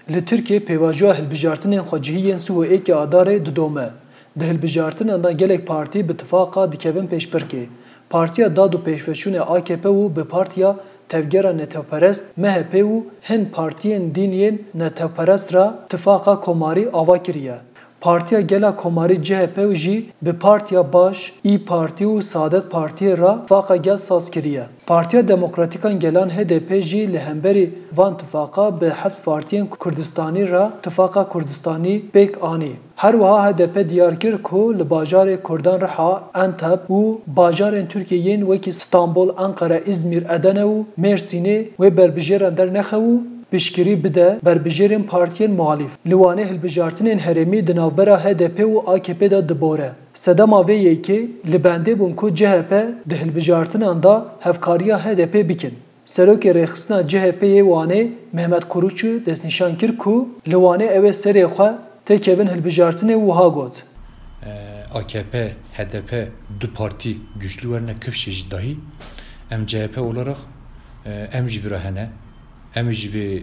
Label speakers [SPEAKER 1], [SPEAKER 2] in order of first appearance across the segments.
[SPEAKER 1] Li Türkiye pêvajoya hilbijartinên xwecihiyên Swêkê Adarê didome. Di hilbijartinan de gelek partî bi tifaka dikevin pêşbirkê. Partiya Dad û Pêşveçûnê AKP û bi Partiya Tevgera Netewperest MHP û hin partiyên dîniyên netewperest ra tifaka komarî ava kiriye. Partiya Gela Komarî CHP jî bi Partiya Baş, İYİ Partî û Saadet Partiyê ra tifaka gel saz kiriye. Partiya Demokratîkan Gelan HDP jî li hemberî van tifaka bi heft partiyên Kurdistanî ra tifaka Kurdistanî pêk anî. Her wiha HDP diyar kir ku li bajarê Kurdan Riha, Enteb û bajarên Tirkiyeyên wekî Stenbol, Ankara, İzmîr, Edene û Mêrsînê wê berbijêran dernexe û piştgirî bide berbijêrên partiyên muhalîf. Li Wanê hilbijartinên herêmî di navbera HDP û AKP de dibore. Sedema vê yekê li bendê bûn ku CHP di hilbijartinan da hevkariya HDP bikin. Serokê rêxistina CHP'yê Wanê Mehmet Kuruçu destnîşan kir ku li Wanê ew ê serê xwe tê kevin hilbijartinê wiha got.
[SPEAKER 2] AKP, HDP du parti güçlü werne kifşê jî dahî em CHP olarak em jî vira hene em jî vê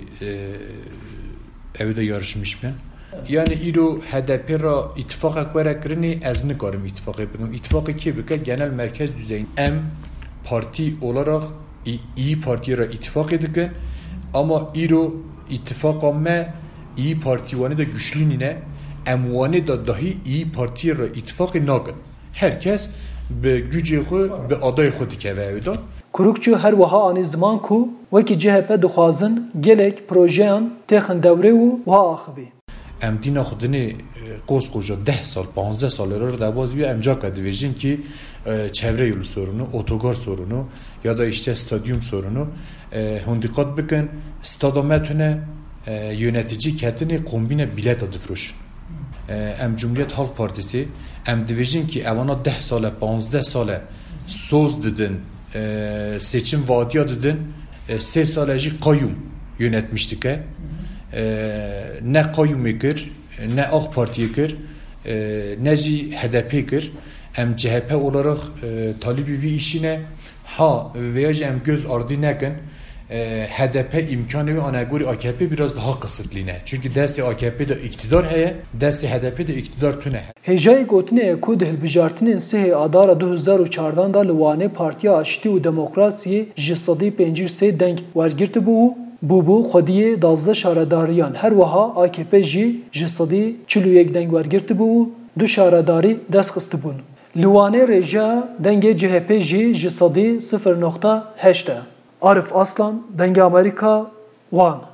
[SPEAKER 2] ew de yarışmış bin. Yani îro HDP ra ittifaqek were kirinê ez nikarim ittifaqê bikim. İttifaqê kê bike genel merkez düzeyinde. Em parti olarak İYİ Partiye ra ittifaqê dikin ama îro ittifaqa me İYİ Parti wanê de güçlü nîne em wanê da dahî İYİ Partiye ra ittifaqê nakin. Herkes bi gücê xwe bi adayê xwe dikeve ew da.
[SPEAKER 1] Kurukçu her wiha anî ziman ku wekî CHP dixwazin gelek projeyan têxin dewrê û wiha axivî.
[SPEAKER 2] Em dîna xudinê koskoca 10 sal 15 sal ra debazî em caka dibêjin ki çevre yolu sorunu, otogar sorunu ya da işte stadyum sorunu hûn dikkat bikin stada me tune yönetici ketine kombine bilet difroşin. Em Cumhuriyet Halk Partisi em dibêjin ki evana 10 sale 15 sale soz didin seçim vaadiya didin 3 sale jî kayyum yönetmiştik ne kayyumê kir ne AK Parti'ye kir ne jî HDP kir em CHP olarak talibî vî işine ha veya jî em göz ardî nekin HDP imkanı ve anagori AKP biraz daha kısıtlıyne. Çünkü desti AKP'de iktidar heye, desti HDP'de iktidar tüne.
[SPEAKER 1] Hejayê gotinê ku di hilbijartinên sihê Adara 2004 da li Wanê Partiya Aşitî û Demokrasiyê ji sedî 53 deng wergirtibû û xwediyê 12 şaredariyan her wiha AKP jî ji sedî 41 deng wergirtibû û 2 şaredarî dest xistibûn. Li Wanê rêjeya dengê CHP jî ji sedî 0.8 e. Arif Aslan, Denge Amerika, Wan.